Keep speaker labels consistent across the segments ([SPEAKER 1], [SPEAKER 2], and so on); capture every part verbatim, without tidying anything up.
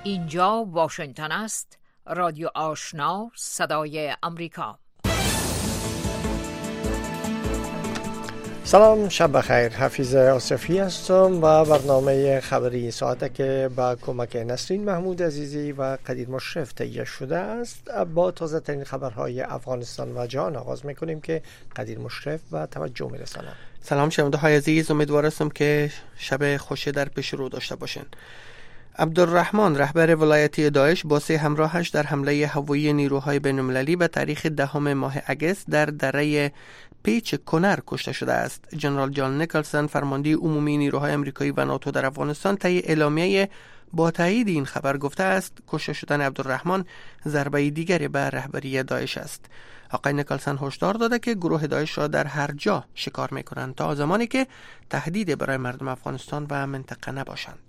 [SPEAKER 1] اینجا واشنگتن است، رادیو آشنا، صدای امریکا.
[SPEAKER 2] سلام، شب بخیر. حفیظ آصفی هستم و برنامه خبری ساعته که با کمک نسرین محمود عزیزی و قدیر مشرف تهیه شده است با تازه ترین خبرهای افغانستان و جهان آغاز میکنیم که قدیر مشرف و توجه میرسانم.
[SPEAKER 3] سلام شنونده های عزیز، امیدوار هستم که شب خوشی در پیش رو داشته باشین. عبدالرحمن رهبر ولایتی داعش با سه همراهش در حمله هوایی نیروهای بین‌المللی به تاریخ دهم ماه اگست در دره پیچ کنر کشته شده است. جنرال جان نیکلسون فرمانده عمومی نیروهای آمریکایی و ناتو در افغانستان طی اعلامیه با تایید این خبر گفته است کشته شدن عبدالرحمن ضربه دیگری به رهبری داعش است. آقای نیکلسون هشدار داده که گروه داعش را در هر جا شکار می‌کنند تا زمانی که تهدید برای مردم افغانستان و منطقه نباشند.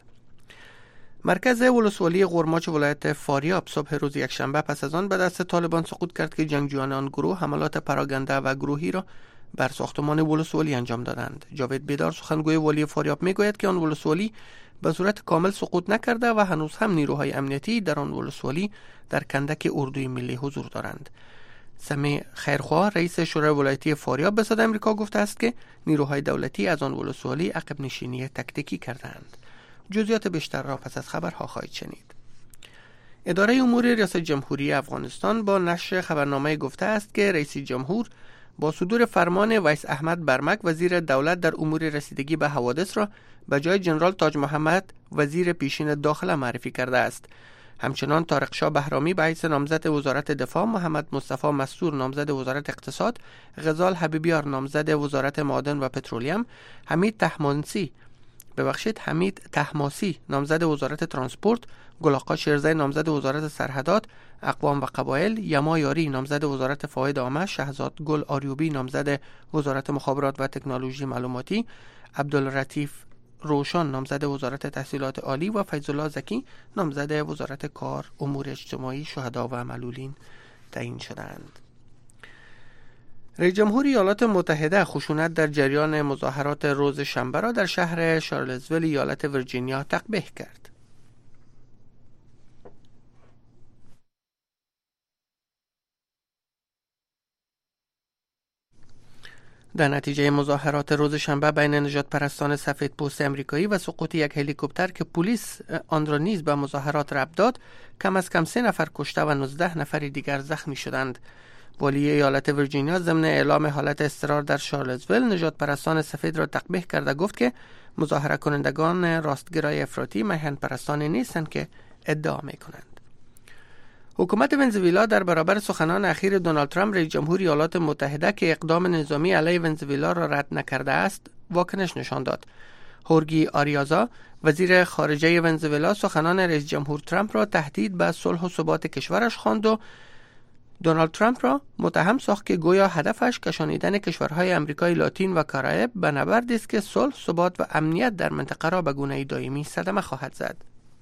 [SPEAKER 3] مرکز ولسوالی قرماچ ولایت فاریاب صبح روز یکشنبه پس از آن به دست طالبان سقوط کرد که جنگجویان آن گروه حملات پراگنده و گروهی را بر ساختمان ولسوالی انجام دادند. جاوید بیدار سخنگوی والی فاریاب میگوید که آن ولسوالی به صورت کامل سقوط نکرده و هنوز هم نیروهای امنیتی در آن ولسوالی در کندک اردوی ملی حضور دارند. سمی خیرخواه رئیس شورای ولایتی فاریاب به صدای آمریکا گفته است که نیروهای دولتی از آن ولسوالی عقب نشینی تکتیکی کردند. جزئیات بیشتر را پس از خبرها خواهید شنید. اداره امور ریاست جمهوری افغانستان با نشر خبرنامه گفته است که رئیس جمهور با صدور فرمان ویس احمد برمک وزیر دولت در امور رسیدگی به حوادث را به جای جنرال تاج محمد وزیر پیشین داخله معرفی کرده است. همچنان طارق شاه بهرامی به حیث نامزد وزارت دفاع، محمد مصطفی مستور نامزد وزارت اقتصاد، غزال حبیبیار نامزد وزارت معادن و پترولیم، حمید تحمانسی ببخشید حمید تحماسی نامزد وزارت ترانسپورت، گل شیرزی نامزد وزارت سرحدات، اقوام و قبایل، یما یاری نامزد وزارت فواید عامه، شهزاد گل آریوبی نامزد وزارت مخابرات و تکنولوژی معلوماتی، عبداللطیف روشن نامزد وزارت تحصیلات عالی و فیض الله زکی نامزد وزارت کار، امور اجتماعی، شهدا و معلولین تعیین شدند. رئیس جمهور ایالات متحده خشونت در جریان مظاهرات روز شنبه را در شهر شارلزویل ایالت ویرجینیا تقبیح کرد. در نتیجه مظاهرات روز شنبه بین نژاد پرستان سفید پوست امریکایی و سقوط یک هلیکوپتر که پلیس آن را نیز به مظاهرات ربط داد، کم از کم سه نفر کشته و نوزده نفر دیگر زخمی شدند. والی ایالت ویرجینیا ضمن اعلام حالت اضطرار در شارلزویل نژاد پرستان سفید را تقبیح کرده گفت که مظاهره کنندگان راستگرای افراطی میهن پرستان نیستند که ادعا میکنند. حکومت ونزوئلا در برابر سخنان اخیر دونالد ترامپ رئیس جمهور ایالات متحده که اقدام نظامی علیه ونزوئلا را رد نکرده است واکنش نشان داد. هورگی آریازا وزیر خارجه ونزوئلا سخنان رئیس جمهور ترامپ را تهدید به صلح و ثبات کشورش خواند و دونالد ترامپ را متهم ساخت که گویا هدفش کشانیدن کشورهای آمریکای لاتین و کارائیب به نبردی است که صلح، ثبات و امنیت در منطقه را به گونه‌ای دائمی صدمه خواهد زد.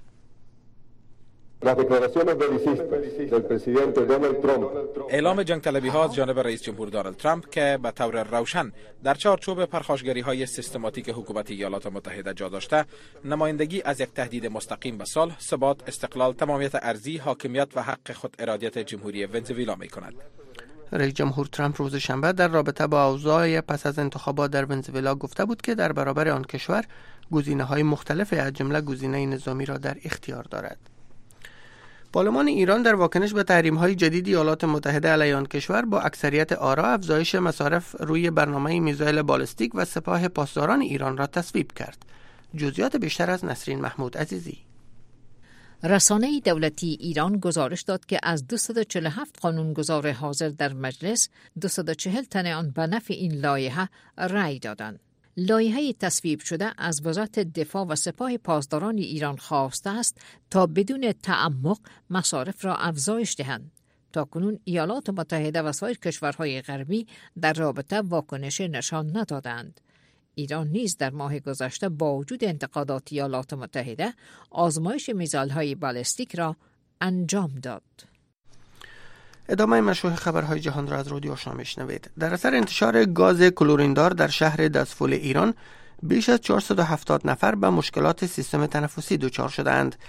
[SPEAKER 4] اعلام جنگ طلبی ها از جانب رئیس جمهور دونالد ترامپ که به طور روشن در چارچوب پرخاشگری های سیستماتیک حکومت ایالات متحده جا داشته، نمایندگی از یک تهدید مستقیم به صلح، ثبات، استقلال، تمامیت ارضی، حاکمیت و حق خود ارادیت جمهوری ونزوئلا می کند.
[SPEAKER 3] رئیس جمهور ترامپ روز شنبه در رابطه با اوضاع پس از انتخابات در ونزوئلا گفته بود که در برابر آن کشور گزینه‌های مختلفی از جمله گزینه نظامی را در اختیار دارد. پارلمان ایران در واکنش به تحریم‌های جدید ایالات متحده علیه آن کشور با اکثریت آرا افزایش مصارف روی برنامه میزایل بالستیک و سپاه پاسداران ایران را تصویب کرد. جزئیات بیشتر از نسرین محمود عزیزی.
[SPEAKER 1] رسانه دولتی ایران گزارش داد که از دویست و چهل و هفت قانونگذار حاضر در مجلس، دویست و چهل تن آن به نفع این لایحه رأی دادند. لایحه تصویب شده از وزارت دفاع و سپاه پاسداران ایران خواسته است تا بدون تعمق مصارف را افزایش دهند. تاکنون ایالات متحده و سایر کشورهای غربی در رابطه واکنش نشان ندادند. ایران نیز در ماه گذشته با وجود انتقادات ایالات متحده آزمایش میزایل‌های بالستیک را انجام داد.
[SPEAKER 3] ادامه مشروع خبرهای جهان را از رادیو آشنا میشنوید. در اثر انتشار گاز کلوریندار در شهر دزفول ایران بیش از چهارصد و هفتاد نفر به مشکلات سیستم تنفسی دچار شدند.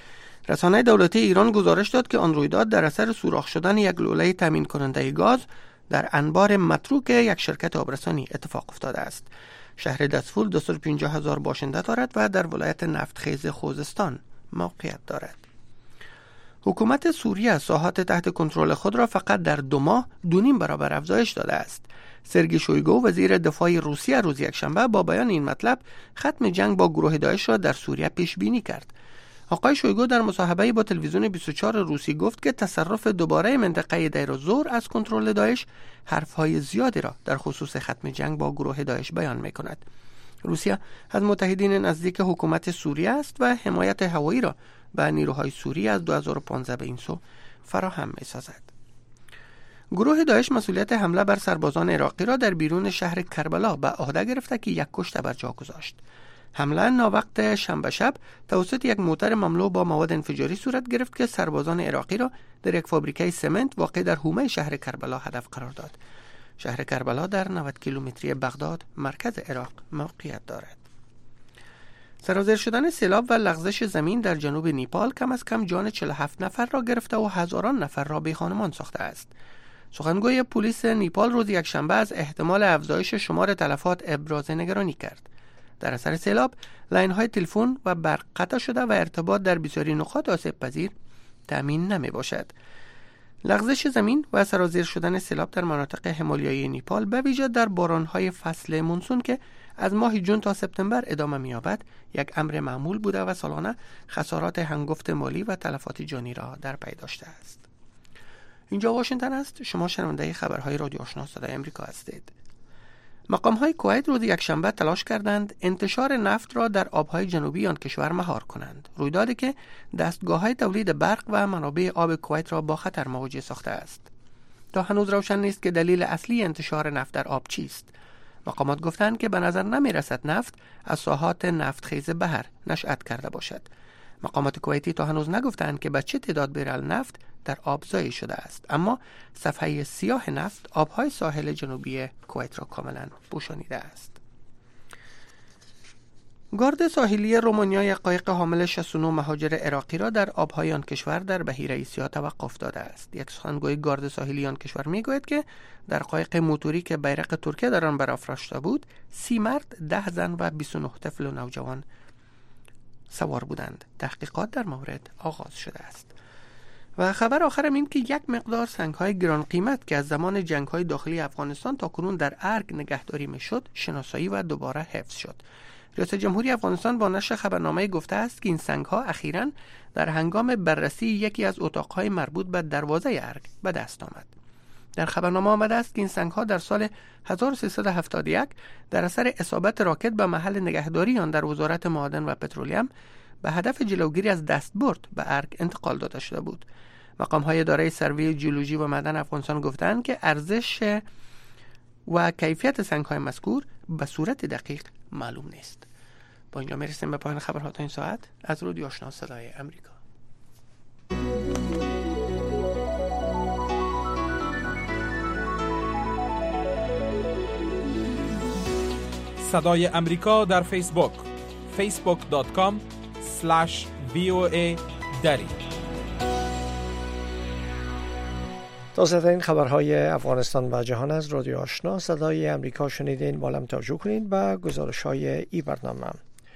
[SPEAKER 3] رسانه دولتی ایران گزارش داد که آن رویداد در اثر سوراخ شدن یک لوله تامین کننده گاز در انبار متروک یک شرکت آبرسانی اتفاق افتاده است. شهر دستفول دویست و پنجاه هزار باشنده دارد و در ولایت نفتخیز خوزستان موقعیت دارد. حکومت سوریه ساحات تحت کنترل خود را فقط در دو ماه دو نیم برابر افزایش داده است. سرگئی شویگو وزیر دفاع روسیه روز یکشنبه با بیان این مطلب ختم جنگ با گروه داعش را در سوریه پیش بینی کرد. آقای شویگو در مصاحبه‌ای با تلویزیون بیست و چهار روسی گفت که تصرف دوباره منطقه دیر الزور از کنترل داعش حرفهای زیادی را در خصوص ختم جنگ با گروه داعش بیان می‌کند. روسیه از متحدین نزدیک حکومت سوریه است و حمایت هوایی را به نیروهای سوریه از دو هزار و پانزده به این سو فراهم می‌سازد. گروه داعش مسئولیت حمله بر سربازان عراقی را در بیرون شهر کربلا به عهده گرفته که یک کشته بر جا گذاشت. حمله ناوقت شنبه شب توسط یک موتر مملو با مواد انفجاری صورت گرفت که سربازان عراقی را در یک فابریکه سمنت واقع در حومه شهر کربلا هدف قرار داد. شهر کربلا در نود کیلومتری بغداد مرکز عراق موقعیت دارد. سرازیر شدن سیلاب و لغزش زمین در جنوب نیپال کم از کم جان چهل و هفت نفر را گرفته و هزاران نفر را بی‌خانمان ساخته است. سخنگوی پلیس نیپال روز یکشنبه از احتمال افزایش شمار تلفات ابراز نگرانی کرد. در اثر سیلاب لاین‌های تلفن و برق قطع شده و ارتباط در بسیاری نقاط آسیب پذیر تامین نمی باشد. لغزش زمین و سرازیر شدن سیلاب در مناطق همالیایی نیپال به ویژه در باران‌های فصل مونسون که از ماه جون تا سپتامبر ادامه می‌یابد یک امر معمول بوده و سالانه خسارات هنگفت مالی و تلفات جانی را در پی داشته است. اینجا واشنگتن است. شما شنونده خبرهای رادیو آشنا صدای آمریکا هستید. مقام‌های کویت روز یکشنبه تلاش کردند انتشار نفت را در آب‌های جنوبی آن کشور مهار کنند. رویدادی که دستگاه‌های تولید برق و منابع آب کویت را با خطر مواجه ساخته است. تا هنوز روشن نیست که دلیل اصلی انتشار نفت در آب چیست. مقامات گفتند که به نظر نمی‌رسد نفت از ساحات نفتخیز بحر نشأت کرده باشد. مقامات کویتی تا هنوز نگفتند که به چه تعداد بریل نفت در آب ضایع شده است، اما صفحه سیاه نفت آبهای ساحل جنوبی کویت را کاملا پوشانیده است. گارد ساحلی رومانیا یک قایق حامل شصت و نه مهاجر عراقی را در آبهای آن کشور در بحیره ایسیا توقف داده است. یک سخنگوی گارد ساحلی آن کشور میگوید که در قایق موتوری که بیرق ترکیه در آن برافراشته بود، سی مرد، ده زن و بیست و نه طفل و نوجوان سوار بودند. تحقیقات در مورد آغاز شده است. و خبر آخرم این که یک مقدار سنگ‌های گران قیمت که از زمان جنگ‌های داخلی افغانستان تا کنون در ارگ نگهداری می‌شد، شناسایی و دوباره حفظ شد. ریاست جمهوری افغانستان با نشر خبرنامه گفته است که این سنگ‌ها اخیراً در هنگام بررسی یکی از اتاق‌های مربوط به دروازه ارگ به دست آمد. در خبرنامه آمده است که این سنگ‌ها در سال هزار و سیصد و هفتاد و یک در اثر اصابت راکت به محل نگهداری آن در وزارت معادن و پترولیوم به هدف جلوگیری از دستبرد به ارگ انتقال داده شده بود. مقام‌های اداره سروی جیولوژی و معدن افغانستان گفتند که ارزش و کیفیت سنگ‌های مذکور به صورت دقیق معلوم نیست. با اینجا میرسیم به پایان خبرها تا این ساعت از رادیو آشنا صدای آمریکا.
[SPEAKER 4] صدای آمریکا در فیسبوک فیسبوک دات کام اسلش وی او ای دری.
[SPEAKER 2] تازه‌ترین خبرهای افغانستان و جهان از رادیو آشنا صدای آمریکا شنیدین. بالام توجه کنید به گزارش‌های این برنامه.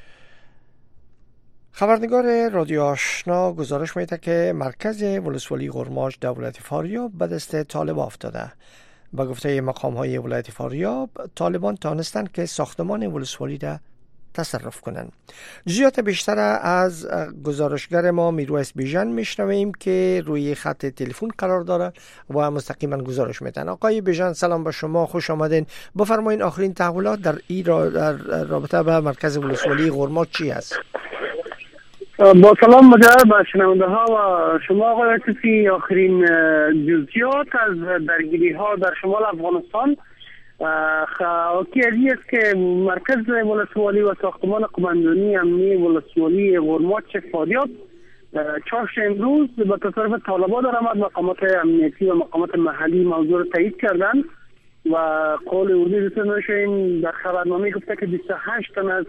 [SPEAKER 2] خبرنگار رادیو آشنا گزارش میده که مرکز ولسوالی قرماج در ولایت فاریاب به دست طالبان افتاده. با گفته مقام‌های ولایت فاریاب، طالبان توانستند که ساختمان ولسوالی را تصرف کنند. جزئیات بیشتر از گزارشگر ما میرویس بیژن میشنویم که روی خط تلفن قرار داره و مستقیما گزارش میدن. آقای بیژن سلام به شما، خوش آمدین. بفرمایید آخرین تحولات در این را در رابطه به مرکز ولسوالی قرماج چی است؟
[SPEAKER 5] با سلام مجدد به شنونده ها و شما آقای کسی، آخرین جزئیات از درگیری ها در شمال افغانستان حاکی از این است که مرکز ولسوالی و ساختمان قماندانی امنی ولسوالی قرماج فاریاب چهارش امروز به تصرف طالبان در آمد. مقامات امنیتی و مقامات محلی موضوع را تایید کردند و قول اردوی رسانه‌شون در خبرنامه گفته که بیست و هشت تن از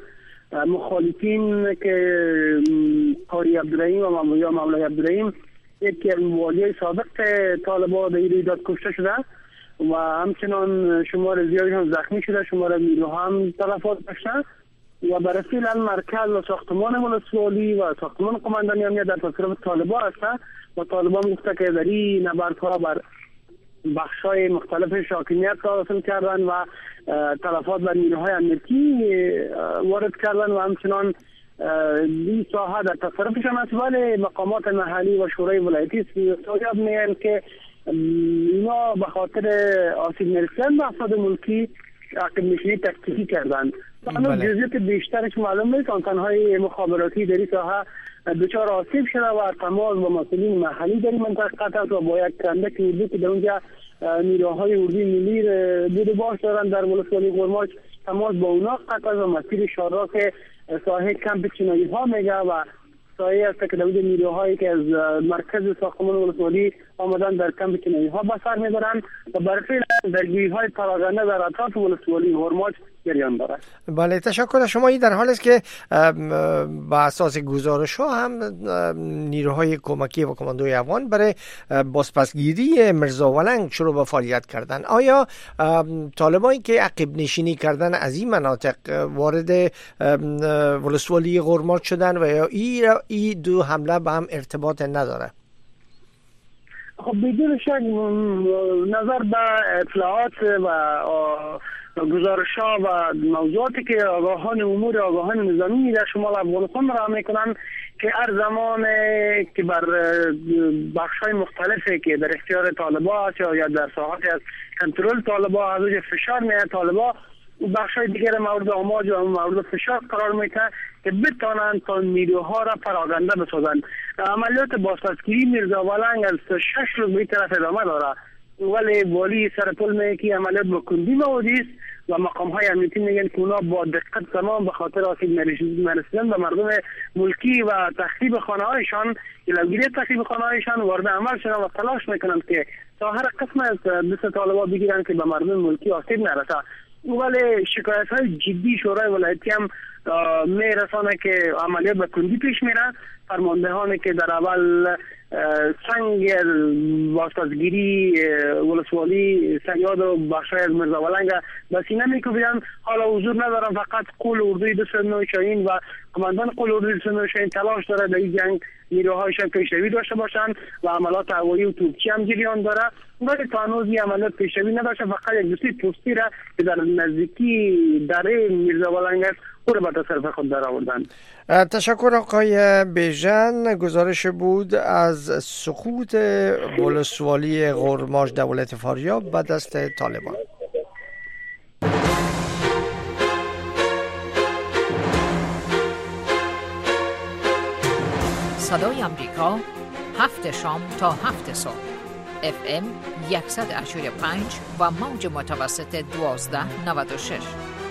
[SPEAKER 5] مخالفین که قاری عبدالرحیم و مولوی مولای عبدالرحیم یکی از والیای سابق طالبان در این رویداد کشته شده و همچنان شمار زیادی هم زخمی شده، شمار نیروها هم تلفات داشته و برای فعلا مرکز و ساختمان ولسوالی و ساختمان قماندانی امنیت در تصرف طالبان است و طالبان گفته که در این نبردها بر بخش‌های مختلف حاکمیت حاصل کردن و تلفات بر نیروهای امنیتی وارد کردن و همچنان این ساحه در تصرفشان است، ولی مقامات محلی و شورای ولایتی سیاست میگن که اینا به خاطر آسیب نرسیدن به افراد ملکی عقب نشینی تکتیکی کردن. تا جزئیات بیشترش معلوم نیست. آنتن‌های مخابراتی در این ساحه دچار آسیب شده و تماس با مسئولین محلی در این منطقه قطع و با یک کندک اردو که در اونجا نیروهای اردوی ملی بود باش دارن در ولسوالی غرماچ تماس با اونا قطع و مسیر شارا که ساحه کمپ چینایی ها میگه و ساحه است که داود نیروهایی که از مرکز ساختمان ولسوالی آمدن در کمپ چینایی ها به سر میبرن و برای فعل درگیری های پراگنده در اطراف ولسوالی غرماچ جریان دارد.
[SPEAKER 2] بله، تشکر از شما. این در حال است که با اساس گزارش ها هم نیروهای کمکی و کماندوی افغان برای بازپسگیری مرزا ولنگ شروع به فعالیت کردن. آیا طالبانی که عقب نشینی کردن از این مناطق وارد ولسوالی غرماچ شدن و یا این دو حمله به هم ارتباط نداره؟
[SPEAKER 5] خب بدون شک نظر به اطلاعات و گزارش‌ها و موضوعاتی که آگاهان امور آگاهان نظامی در شمال افغانستان را میکنن که هر زمان که بر بخش‌های مختلفی که در اختیار طالبان است یا در ساحات از کنترل طالبان از وجه فشار میاد طالبان بخش‌های دیگر مورد آماج و مورد فشار قرار میده که بتوانند تا نیروها را پراگنده بسازند. عملیات بازپسگیری مرزا ولنگ از شش روز به طرف ادامه داره، ولی والی سرپل میگه که عملیات با کندی موادی است و مقام های امنیتی میگن که اونا با دقت تمام به خاطر آسیب نرسیدن به مردم ملکی و تخریب خانه هایشان جلوگیری تخریب خانه هایشان وارد عمل شدن و تلاش میکنند که تا هر قسم از دست طالبان بگیرن که به مردم ملکی آسیب نرسه. ولی شکایت های جدی شورای ولایتی هم میرسانه که عملیات به کندی پیش میره. فرماندهانی که در اول سنگ بازپسگیری ولسوالی سیاد و بخشای از مرزا ولنگ به سینه میکوبیدن، حالا حضور ندارن، فقط قول اردوی دویست و نه شاهین و کماندان قول اردوی دویست و نه شاهین تلاش داره در این جنگ نیروهایشان پیشروی داشته باشند و عملات هوایی و توپچی هم جریان داره، ولی تا هنوز این عملیات پیشروی نداشته. فقط یک دوستی پوستی را که در نزدیکی دره مرزا ولنگ است او را به تصرف خود در آوردن.
[SPEAKER 2] تشکر آقای بیژن. گزارش بود از سقوط ولسوالی غرماچ دولت فاریاب به دست طالبان.
[SPEAKER 1] صدای امریکا، هفت شام تا هفت صبح، اف ام صد و هشتاد و پنج و موج متوسط دوازده نود و شش.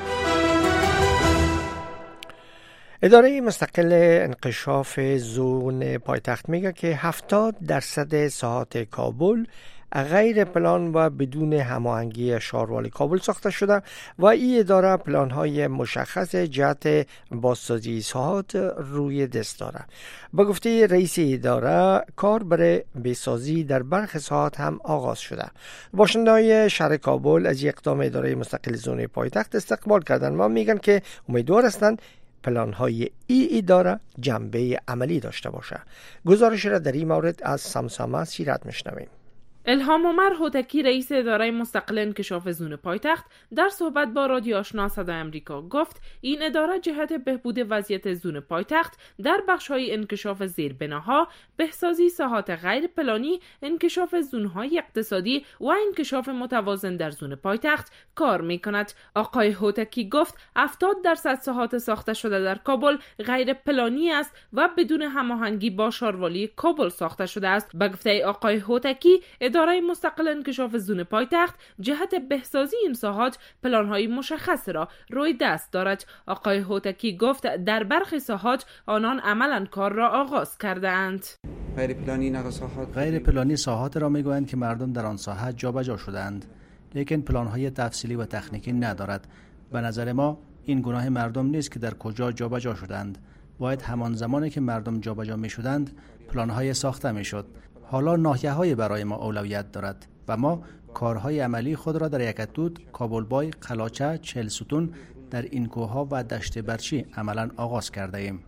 [SPEAKER 2] اداره مستقل انکشاف زون پایتخت میگه که هفتاد درصد ساحات کابل غیر پلان و بدون هماهنگی شهروال کابل ساخته شده و این اداره پلان‌های مشخص جهت بازسازی ساحات روی دست داره. با گفته رئیس اداره کار برای بسازی در برخی ساحات هم آغاز شده. باشنده‌های شهر کابل از اقدام اداره مستقل زون پایتخت استقبال کردن و میگن که امیدوار هستند پلان‌های ای اداره جنبه عملی داشته باشه. گزارش را در این مورد از سمسامه سیرت میشنویم.
[SPEAKER 6] الهام عمر هوتکی رئیس اداره مستقل انکشاف زون پایتخت در صحبت با رادیو آشنا صدای امریکا گفت این اداره جهت بهبود وضعیت زون پایتخت در بخش‌های انکشاف زیربناها، بهسازی ساحات غیر پلانی، انکشاف زون‌های اقتصادی و انکشاف متوازن در زون پایتخت کار می‌کند. آقای هوتکی گفت هفتاد درصد ساحات ساخته شده در کابل غیر پلانی است و بدون هماهنگی با شهروالی کابل ساخته شده است. به گفته آقای هوتکی اداره مستقل انکشاف زون پایتخت جهت بهسازی این ساحات پلان‌های مشخص را روی دست دارد. آقای هوتکی گفت در برخی ساحات آنان عملاً کار را آغاز کرده‌اند.
[SPEAKER 7] غیر پلانی نقص ساحات
[SPEAKER 8] غیر پلانی ساحات را میگویند که مردم در آن ساحت جابجا شدند، لیکن پلان‌های تفصیلی و تکنیکی ندارد. به نظر ما این گناه مردم نیست که در کجا جابجا شدند. باید همان زمانی که مردم جابجا می شدند پلان‌های ساخته می شد. حالا ناحیه‌های برای ما اولویت دارد و ما کارهای عملی خود را در یکتود، کابلبای، قلاچه، چهل ستون در این کوه‌ها و دشت برچی عملاً آغاز کرده ایم.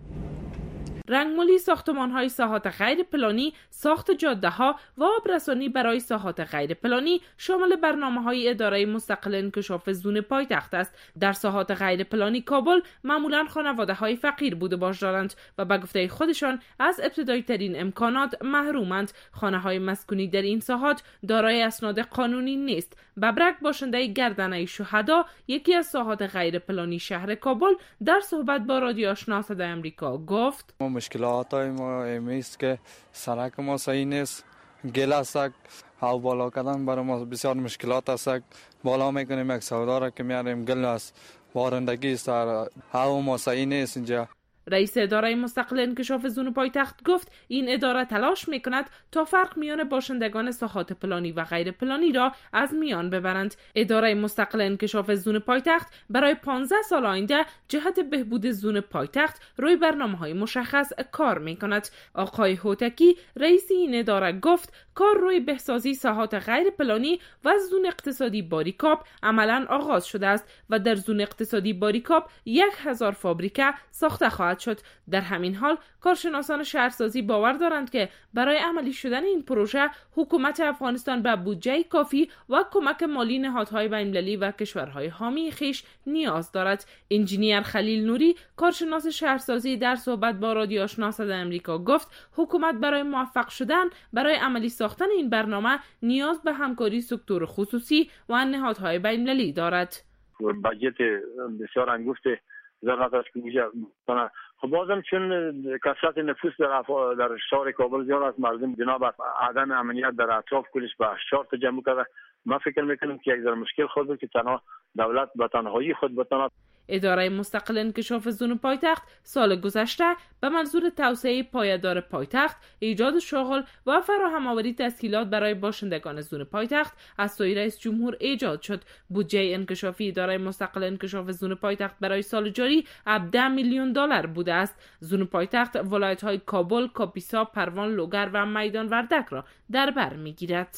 [SPEAKER 6] رنگمالی ساختمان‌های ساحات غیر پلانی، ساخت جاده‌ها و آبرسانی برای ساحات غیر پلانی شامل برنامه‌های اداره مستقل انکشاف زون پایتخت است. در ساحات غیر پلانی کابل معمولاً خانواده‌های فقیر بوده باش دارند و به گفته خودشان از ابتدایی ترین امکانات محرومند. خانه‌های مسکونی در این ساحات دارای اسناد قانونی نیست. ببرک باشنده گردنه شهدا، یکی از ساحات غیر پلانی شهر کابل، در صحبت با رادیو آشنا صدای آمریکا گفت:
[SPEAKER 9] مشکلات های ما ایمیست که سرک ما صحیح نیست، گل است، هوا بالا کردن برای ما بسیار مشکلات است. بالا میکنیم یک سودا را که میاریم گل است، بارندگی است، هوا ما صحیح نیست اینجا.
[SPEAKER 6] رئیس اداره مستقل انکشاف زون پایتخت گفت این اداره تلاش میکند تا فرق میان باشندگان ساحات پلانی و غیر پلانی را از میان ببرند. اداره مستقل انکشاف زون پایتخت برای پانزده سال آینده جهت بهبود زون پایتخت روی برنامه‌های مشخص کار میکند. آقای هوتکی رئیس این اداره گفت کار روی بهسازی ساحات غیر پلانی و زون اقتصادی باریکاپ عملاً آغاز شده است و در زون اقتصادی باریکاپ یک هزار فابریکه ساخته خواهد شد. در همین حال کارشناسان شهرسازی باور دارند که برای عملی شدن این پروژه حکومت افغانستان به بودجه کافی و کمک مالی نهادهای بین‌المللی و کشورهای حامی خویش نیاز دارد. انجینیر خلیل نوری کارشناس شهرسازی در صحبت با رادیو آشنا صدای آمریکا گفت حکومت برای موفق شدن برای عملی ساختن این برنامه نیاز به همکاری سکتور خصوصی و نهادهای بین‌المللی دارد.
[SPEAKER 10] بجت بسیار انگشت ضرورت است که اینجا کنه. خب بازم چون کثرت نفوس در اف... در شهر کابل زیاد است، مردم جناب عدم امنیت در اطراف کلش به شرط جمع کرده. ما فکر میکنیم که یک ذره مشکل خود که تنها دولت به تنهایی خود بتونه.
[SPEAKER 6] اداره مستقل انکشاف زون پایتخت سال گذشته به منظور توسعه پایدار پایتخت، ایجاد شغل و فراهم آوری تسهیلات برای باشندگان زون پایتخت از سوی رئیس جمهور ایجاد شد. بودجه انکشافی اداره مستقل انکشاف زون پایتخت برای سال جاری هفده میلیون دلار بوده است. زون پایتخت ولایت‌های کابل، کاپیسا، پروان، لوگر و میدان وردک را در بر می‌گیرد.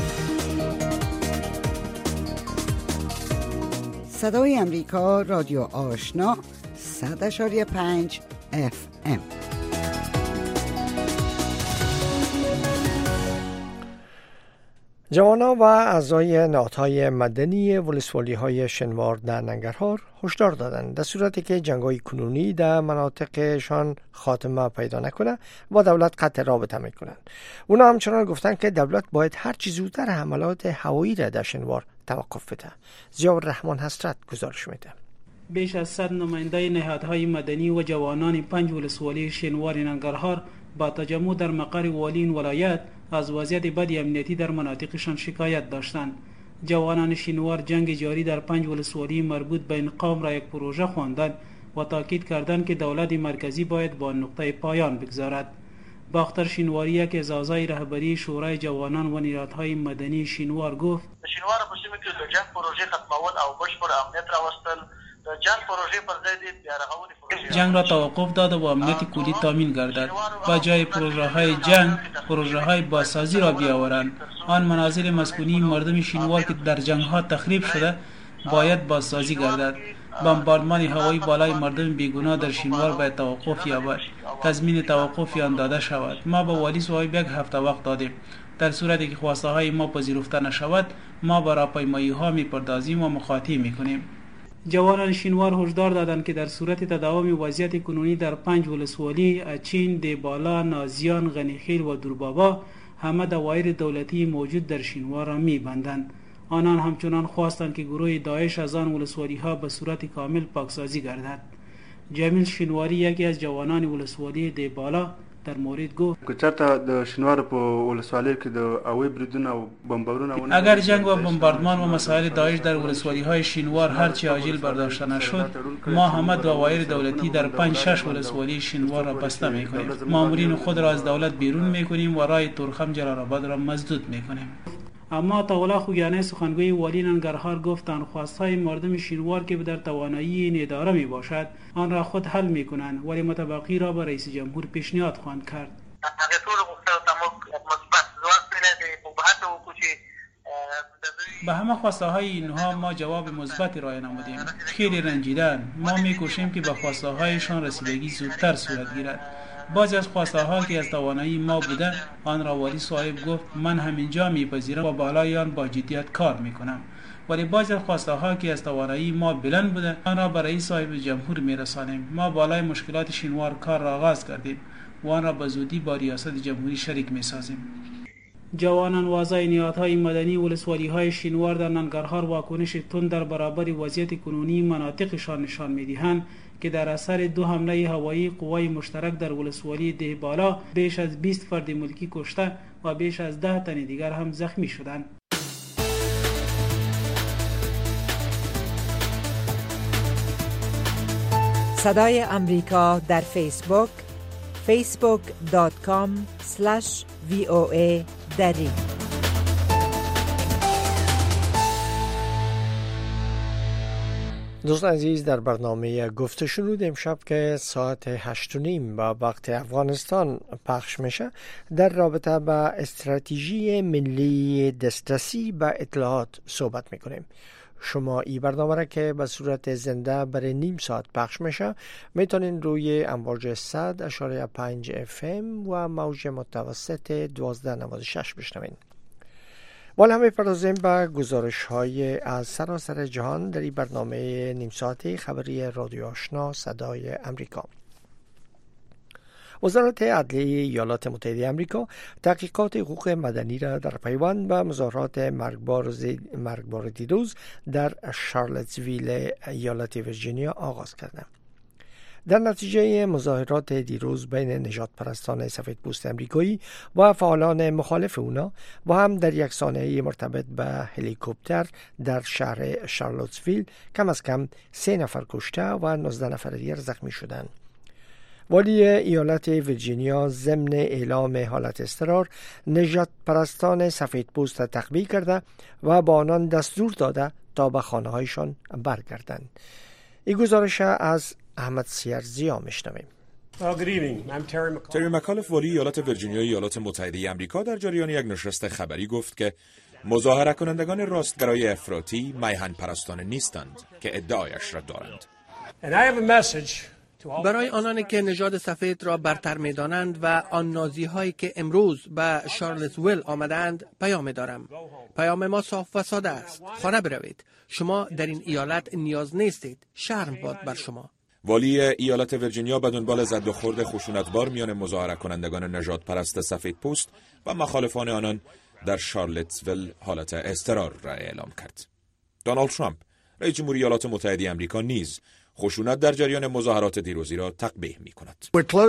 [SPEAKER 11] صدای امریکا، رادیو آشنا، صد اشاری پنج اف ام.
[SPEAKER 2] جوانان و اعضای نهادهای مدنی ولسوالی های شنوار در ننگرهار هشدار دادند در صورتی که جنگ‌های کنونی در مناطقشان خاتمه پیدا نکنه و دولت قطع رابطه میکنند. اونا همچنان گفتند که دولت باید هر چه زودتر حملات هوایی را در شنوار توقف بده. ضیاء الرحمن حسرت گزارش میده.
[SPEAKER 12] بیش از صد نماینده نهادهای مدنی و جوانان پنج ولسوالی شنوار ننگرهار با تجمع در مقر والی این ولایت از وضعیت بد امنیتی در مناطقشان شکایت داشتند. جوانان شنوار جنگ جاری در پنج ولسوالی مربوط به این قوم را یک پروژه خواندند و تاکید کردند که دولت مرکزی باید با نقطه پایان بگذارد. باختر شنواری یک از اعضای رهبری شورای جوانان و نهادهای مدنی شنوار گفت
[SPEAKER 13] شنوار په سیمه کې د جنگ پروژه ختمول او بشپړ امنیت راوستل د جنگ پروژه پر ضد بیا رغونې پروژه
[SPEAKER 12] جنگ را توقف داده و امنیت کلی تامین گردد و جای پروژه های جنگ پروژه های بازسازی را بیاورند. آن منازل مسکونی مردم شنوار که در جنگ ها تخریب شده باید بازسازی گردد. بمباردمان هوایی بالای مردم بیگناه در شنوار باید توقف یابد. تضمین توقف آن داده شود. ما به والی صاحب یک هفته وقت دادیم. در صورتی که خواسته های ما پذیرفته نشود ما با راهپیمایی ها میپردازیم و مخاطی میکنیم. جوانان شنوار هشدار دادند که در صورت تداوم وضعیت کنونی در پنج ولسوالی اچین، دیبالا، نازیان، غنیخیل و دوربابا همه دوایر دولتی موجود در شنوار را میبندند. آنان همچنان خواستند که گروه داعش از آن ولسوالی ها به صورت کامل پاکسازی گردد. جمیل شنواری یکی از جوانان ولسوالی دیبالا در مورد گفت
[SPEAKER 14] که چرته د شنوار په ولسوالی کې د اوی بریدونه او بمبارونه
[SPEAKER 12] اگر جنگ و بمباردمان و مسائل داعش در ولسوالی های شنوار هرچی عاجل برداشته نشد ما همه دوایر دولتی در پنج شش ولسوالی شنوار را بسته میکنیم. مامورین خود را از دولت بیرون میکنیم و راه تورخم جلال آباد را مسدود میکنیم. اما طاوله خوگانه سخنگوی والی ننگرهار گفتند خواستهای مردم شینوار که در توانایی این اداره می باشد آن را خود حل می کنند، ولی متبقی را به رئیس جمهور پیشنهاد خواهند کرد. به همه خواسته های اینها ما جواب مثبتی رای نمودیم. خیلی رنجیدن. ما میکوشیم که به خواسته هایشان رسیدگی زودتر صورت گیرد. بعضی از خواسته ها که از توانایی ما بوده آن را والی صاحب گفت من همینجا میپذیرم و بالای آن با جدیت کار میکنم، ولی بعضی از خواسته ها که از توانایی ما بلند بوده آن را به رئیس صاحب جمهور میرسانیم. ما بالای مشکلات شینوار کار را آغاز کردیم و آن را به زودی با ریاست جمهوری شریک میسازیم. جوانان واضح نهادهای مدنی ولسوالی‌های شینوار در ننگرهار واکنش تند در برابر وضعیت کنونی مناطقشان نشان می‌دهند که در اثر دو حمله هوایی قوای مشترک در ولسوالی ده بالا بیش از بیست فرد ملکی کشته و بیش از ده تن دیگر هم زخمی شدند.
[SPEAKER 15] صدای امریکا در فیسبوک فیسبوک دات کام اسلش وی او ای دری.
[SPEAKER 2] دوستان عزیز، در برنامه گفته شنود امشب که ساعت هشت و نیم با وقت افغانستان پخش میشه در رابطه با استراتژی ملی دسترسی به اطلاعات صحبت میکنیم. شما این برنامه را که به صورت زنده برای نیم ساعت پخش میشه میتونین روی امواج صد اشاره پنج اف ام و موج متوسط دوازده نود و شش بشنوین. والا همه پردازیم به گزارش های از سراسر جهان در این برنامه نیم ساعته خبری رادیو آشنا صدای امریکا. وزارت عدلیه ایالات متحده آمریکا تحقیقات حقوق مدنی را در پیوند به مظاهرات مرگبار مرگبار دیروز در شارلتسویل ایالت ویرجینیا آغاز کرده. در نتیجه مظاهرات دیروز بین نژاد پرستان سفیدپوست امریکایی و فعالان مخالف اونا و هم در یک سانحه مرتبط به هلیکوپتر در شهر شارلتسویل کم از کم سه نفر کشته و نوزده نفر دیگر زخمی شدند. والی ایالت ویرجینیا ضمن اعلام حالت اضطرار نژاد پرستان سفیدپوست تقویه کرده و با آنان دستور داده تا به خانه هایشان برگردند. این گزارش از احمد سیرزیا میشنویم.
[SPEAKER 16] تری مکالف والی ایالت ویرجینیا ایالات متحده آمریکا در جریان یک نشست خبری گفت که مظاهره کنندگان راستگرای افراطی میهن پرستان نیستند که ادعایش را دارند.
[SPEAKER 3] برای آنانی که نژاد سفید را برتر می‌دانند و آن نازی هایی که امروز به شارلتسویل آمدند پیام دارم. پیام ما صاف و ساده است. خانه بروید. شما در این ایالت نیاز نیستید. شرم باد بر شما.
[SPEAKER 16] والی ایالت ویرجینیا به دنبال زد و خورد خشونتبار میان مظاهره کنندگان نژاد پرست سفید پوست و مخالفان آنان در شارلتسویل حالت اضطرار را اعلام کرد. دونالد ترامپ رئیس جمهوری ایالات متحده آمریکا نیز خشونت در جریان مظاهرات دیروزی را تقبیح می کند.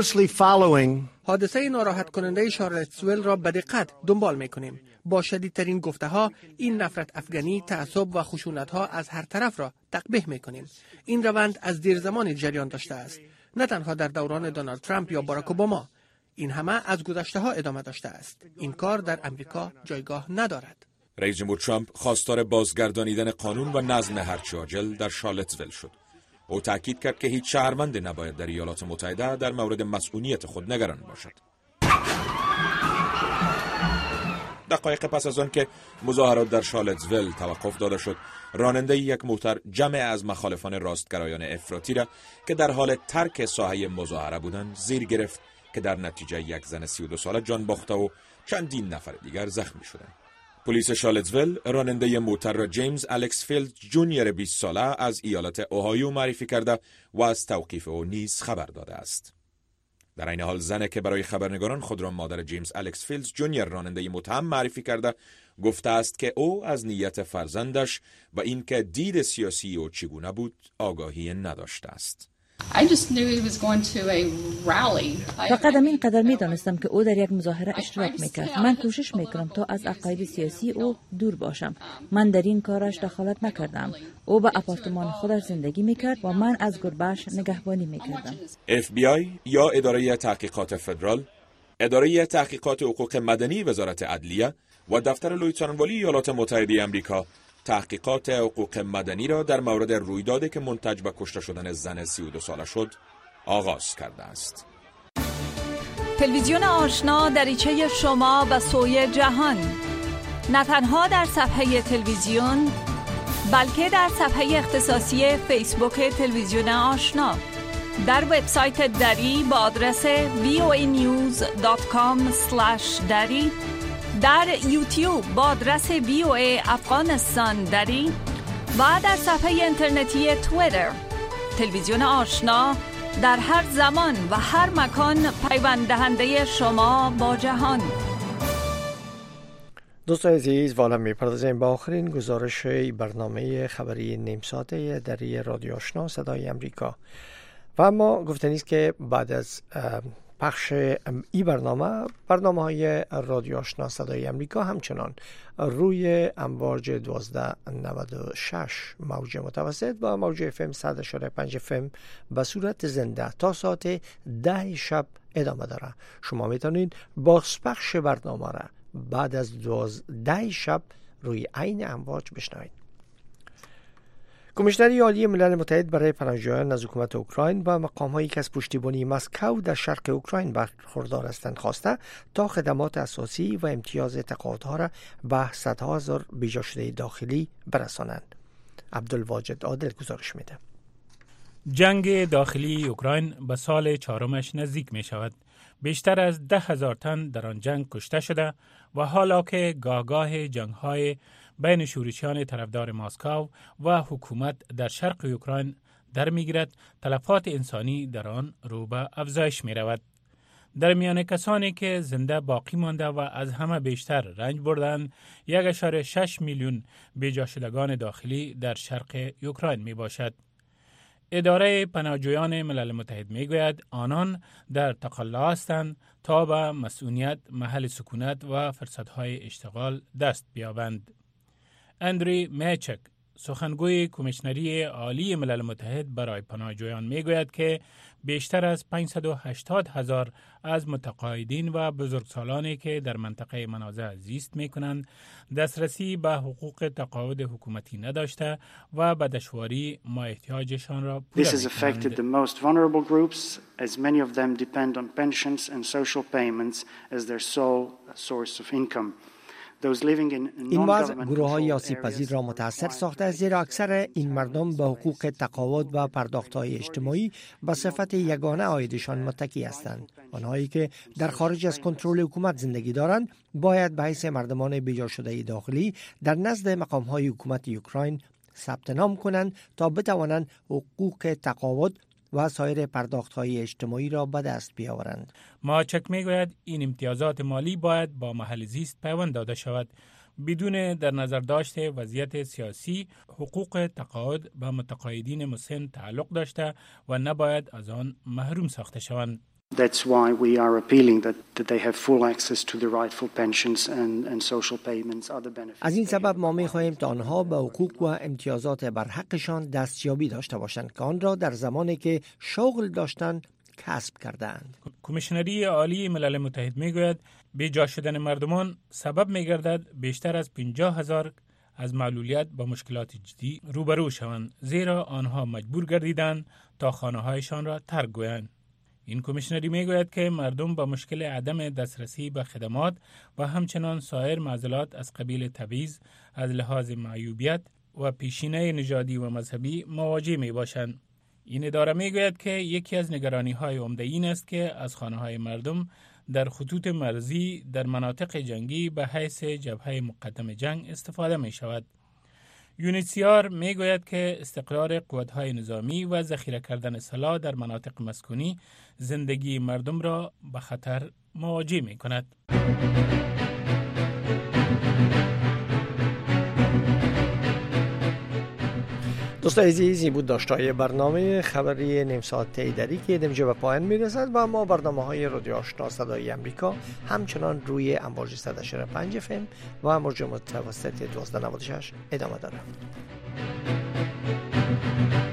[SPEAKER 3] حادثه ناراحت کننده شارلتسویل را به دقت دنبال می کنیم. با شدیدترین گفته ها این نفرت افغانی، تعصب و خشونت ها از هر طرف را تقبیح می کنیم. این روند از دیر زمانی جریان داشته است. نه تنها در دوران دونالد ترامپ یا باراک اوباما. این همه از گذشته ها ادامه داشته است. این کار در امریکا جایگاه ندارد.
[SPEAKER 16] رئیس جمهور ترامپ خواستار بازگردانیدن قانون و نظم هرچه عاجل در شارلتسویل شد. او تاکید کرد که هیچ شهروند نباید در ایالات متحده در مورد مسئولیت خود نگران باشد. دقایق پس از آن که مظاهرات در شارلتسویل توقف داده شد، راننده یک موتر جمع از مخالفان راستگرایان افراطی را که در حال ترک ساحه مظاهره بودند زیر گرفت که در نتیجه یک زن سی و دو ساله جان باخته و چندین نفر دیگر زخمی شدند. پلیس شارلتسویل راننده موتر را جیمز الکس فیلد جونیور بیست ساله از ایالت اوهایو معرفی کرده و از توقیف او نیز خبر داده است. در این حال زنی که برای خبرنگاران خود را مادر جیمز الکس فیلد جونیور راننده متهم معرفی کرده گفته است که او از نیت فرزندش و اینکه دید سیاسی او چگونه بود آگاهی نداشته است.
[SPEAKER 17] فقط این قدر می دانستم که او در یک مظاهره اشتراک میکرد. من کوشش میکنم تا از عقاید سیاسی او دور باشم. من در این کارش دخالت نکردم. او به آپارتمان خودش زندگی میکرد و من از گربه‌اش نگهبانی میکردم.
[SPEAKER 16] اف بی آی یا اداره تحقیقات فدرال، اداره تحقیقات حقوق مدنی وزارت عدلیه و دفتر لیوتنانت والی ایالات متحده آمریکا تحقیقات حقوق مدنی را در مورد رویدادی که منتج به کشته شدن زن سی و دو ساله شد آغاز کرده است.
[SPEAKER 18] تلویزیون آشنا دریچه شما به سوی جهان، نه تنها در صفحه تلویزیون بلکه در صفحه اختصاصی فیسبوک تلویزیون آشنا، در وبسایت دری با آدرس وی او ای نیوز دات کام اسلش دری، در یوتیوب با آدرس وی او ای افغانستان دری و در صفحه اینترنتی توییتر. تلویزیون آشنا در هر زمان و هر مکان پیوند دهنده شما با جهان.
[SPEAKER 2] دوستان عزیز، والا می‌پردازیم با آخرین گزارش برنامه خبری نیم ساعته در رادیو آشنا صدای امریکا. و اما گفتنی است که بعد از پخش این برنامه برنامه های رادیو آشنا صدای امریکا همچنان روی امواج دوازده نود و شش موج متوسط و موج اف ام صد و پنج اف ام به صورت زنده تا ساعت ده شب ادامه داره. شما میتونید بازپخش برنامه را بعد از دوازده شب روی عین امواج بشنوید. کمیشنری عالی ملل متحد برای پناهجویان از حکومت اوکراین و مقام‌هایی که از پشتیبانی مسکو در شرق اوکراین برخوردار هستند خواسته تا خدمات اساسی و امتیاز تقاعدها را به صدها هزار بیجا شده داخلی برسانند. عبدالواجد عادل گزارش میده.
[SPEAKER 19] جنگ داخلی اوکراین به سال چهارمش نزدیک می شود. بیشتر از ده هزار تن در آن جنگ کشته شده و حالا که گاه جنگ‌های بین شورشیان طرفدار مسکو و حکومت در شرق اوکراین در میگیرد، تلفات انسانی در آن رو به افزایش می رود. در میان کسانی که زنده باقی مانده و از همه بیشتر رنج بردند، یک اشاره شش میلیون بیجا شدگان داخلی در شرق اوکراین می باشد. اداره پناهجویان ملل متحد می گوید آنان در تقلا هستند تا به مسئولیت، محل سکونت و فرصتهای اشتغال دست بیابند. اندری میچک، سخنگوی کمیشنری عالی ملل متحد برای پناهجویان میگوید که بیشتر از پانصد و هشتاد هزار از متقاعدین و بزرگسالانی که در منطقه منازع زیست میکنند دسترسی به حقوق تقاعد حکومتی نداشته و به دشواری ما احتیاجشان را پورا
[SPEAKER 20] This has affected the most vulnerable groups, as many of them depend on pensions and social payments as their sole source of income.
[SPEAKER 2] این وضع گروه های آسیب پذیر را متاثر ساخته، زیرا اکثر این مردم به حقوق تقاعد و پرداخت های اجتماعی به صفت یگانه عایدشان متکی هستند. آنهایی که در خارج از کنترل حکومت زندگی دارند باید به حیث مردمان بیجا شده داخلی در نزد مقام های حکومت اوکراین ثبت نام کنند تا بتوانند حقوق تقاعد و سایر پرداخت‌های اجتماعی را به دست بیاورند.
[SPEAKER 19] ماچک میگوید این امتیازات مالی باید با محل زیست پیوند داده شود، بدون در نظر داشته وضعیت سیاسی. حقوق تقاعد به متقاعدین مسن تعلق داشته و نباید از آن محروم ساخته شوند.
[SPEAKER 20] That's why we are appealing that, that they have full access to the rightful pensions and, and social payments, other benefits.
[SPEAKER 2] از این سبب ما می‌خواهیم تا آنها به حقوق و امتیازات برحقشان دستیابی داشته باشند که آن را در زمانی که شغل داشتند کسب کردند.
[SPEAKER 19] کمیشنری عالی ملل متحد میگوید بیجا شدن مردمان سبب میگردد بیشتر از پنجاه هزار از معلولیت با مشکلات جدی روبرو شوند، زیرا آنها مجبور گردیدند تا خانه‌هایشان را ترک گویند. این کمیشنری میگوید که مردم با مشکل عدم دسترسی به خدمات و همچنان سایر معضلات از قبیل تبعیض از لحاظ معیوبیت و پیشینه نژادی و مذهبی مواجه می باشند. این اداره میگوید که یکی از نگرانی‌های عمده این است که از خانه‌های مردم در خطوط مرزی در مناطق جنگی به حیث جبهه مقدم جنگ استفاده می شود. یونیسیار می گوید که استقرار قوت‌های نظامی و ذخیره کردن سلاح در مناطق مسکونی زندگی مردم را به خطر مواجه می کند.
[SPEAKER 2] دوستان عزیز، این بود داشتای برنامه خبری نیم ساعته دری که دمجه به پایان میرسد و ما برنامه های رادیو آشنا صدای امریکا همچنان روی امواج صد و پنج اف ام و موج متوسط دوازده نود و شش ادامه دارد.